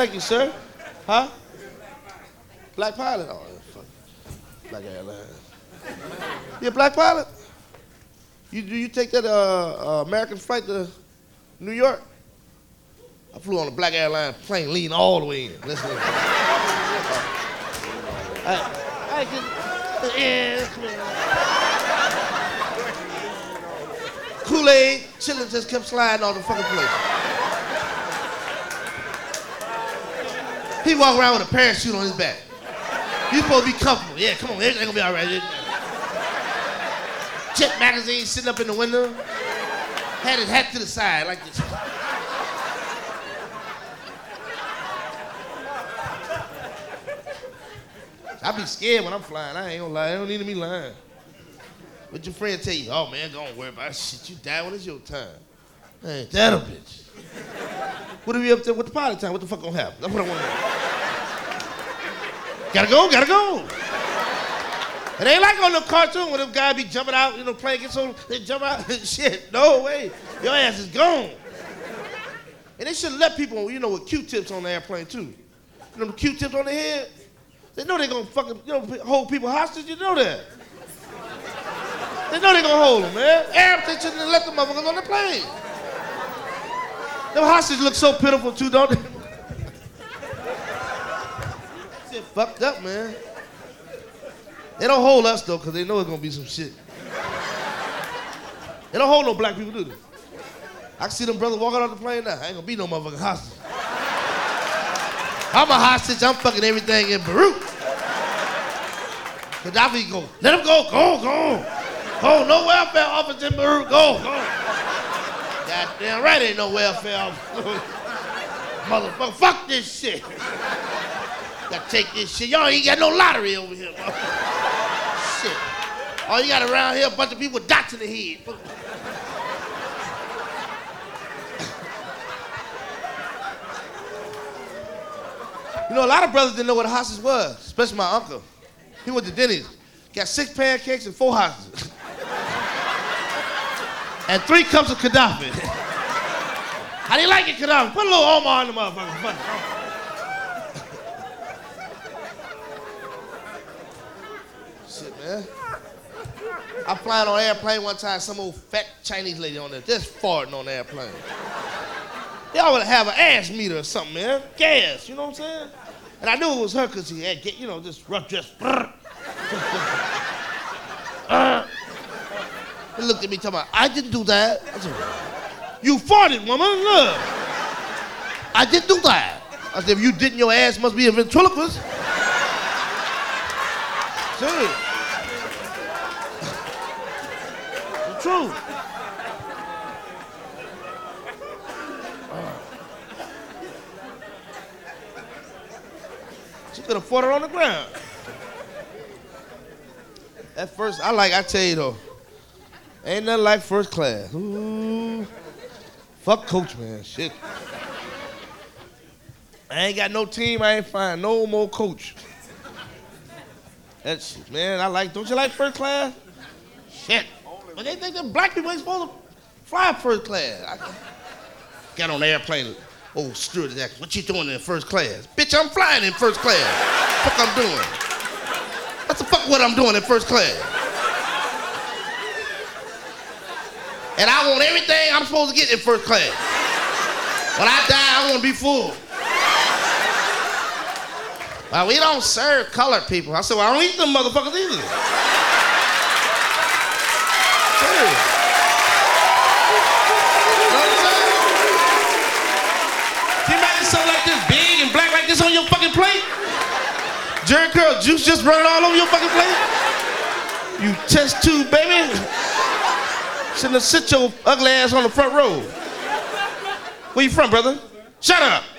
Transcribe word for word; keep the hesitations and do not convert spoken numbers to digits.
Thank you, sir. Huh? Black pilot? Oh, fuck. Black airline. You a black pilot? You do you take that uh, uh, American flight to New York? I flew on a black airline plane, lean all the way in. Listen. I, I can, yeah, Kool-Aid, chillin' just kept sliding all the fucking place. He walk around with a parachute on his back. You supposed to be comfortable. Yeah, come on, everything gonna be all right. Jet magazine sitting up in the window. Had his hat to the side like this. I be scared when I'm flying. I ain't gonna lie. I don't need to be lying. What your friend tell you? Oh man, don't worry about it. Shit, you die when it's your time. Ain't that a bitch? What are we up to with the pilot time? What the fuck gonna happen? That's what I want to know. Gotta go, gotta go. It ain't like on the cartoon when them guy be jumping out, you know, plane gets on, they jump out and shit. No way. Your ass is gone. And they should let people, you know, with Q-tips on the airplane too. You know, the Q-tips on their head. They know they gonna fucking, you know, hold people hostage. You know that. They know they gonna hold them, man. Arabs, they shouldn't have let the motherfuckers on the plane. Them hostages look so pitiful too, don't they? Shit fucked up, man. They don't hold us though, cause they know it's gonna be some shit. They don't hold no black people, do they? I can see them brothers walking off the plane now. I ain't gonna be no motherfucking hostage. I'm a hostage, I'm fucking everything in Beirut. Gaddafi go, let him go, go, go. Go, no welfare office in Beirut, go, go. Goddamn right ain't no welfare office. Motherfucker, fuck this shit. Gotta take this shit. Y'all ain't got no lottery over here, motherfucker. Shit. All you got around here, a bunch of people with dots in the head. You know, a lot of brothers didn't know what a hostage was, especially my uncle. He went to Denny's, got six pancakes and four hostages. And three cups of Gaddafi. How do you like it, Gaddafi? Put a little Omar in the motherfucker. Shit, man. I'm flying on an airplane one time, some old fat Chinese lady on there just farting on the airplane. They always have an ass meter or something, man. Gas, you know what I'm saying? And I knew it was her because she had, you know, this rough dress. uh, He looked at me talking about, I didn't do that. I said, you farted, woman, look. I didn't do that. I said, if you didn't, your ass must be a ventriloquist. Serious. The truth. She could have fought her on the ground. At first, I like, I tell you though, ain't nothing like first class. Ooh. Fuck coach, man, shit. I ain't got no team, I ain't find no more coach. That shit, man, I like, don't you like first class? Shit. But they think that black people ain't supposed to fly first class. I got on the airplane. Oh, stewardess asked, what you doing in first class? Bitch, I'm flying in first class. What the fuck I'm doing? What the fuck what I'm doing in first class? And I want everything I'm supposed to get in first class. When I die, I want to be full. Well, we don't serve colored people. I said, well, I don't eat them motherfuckers either. Serious. Something like this big and black like this on your fucking plate? Jerry curl juice just running all over your fucking plate? You test tube, baby. Shouldn't have sit your ugly ass on the front row. Where you from, brother? Shut up.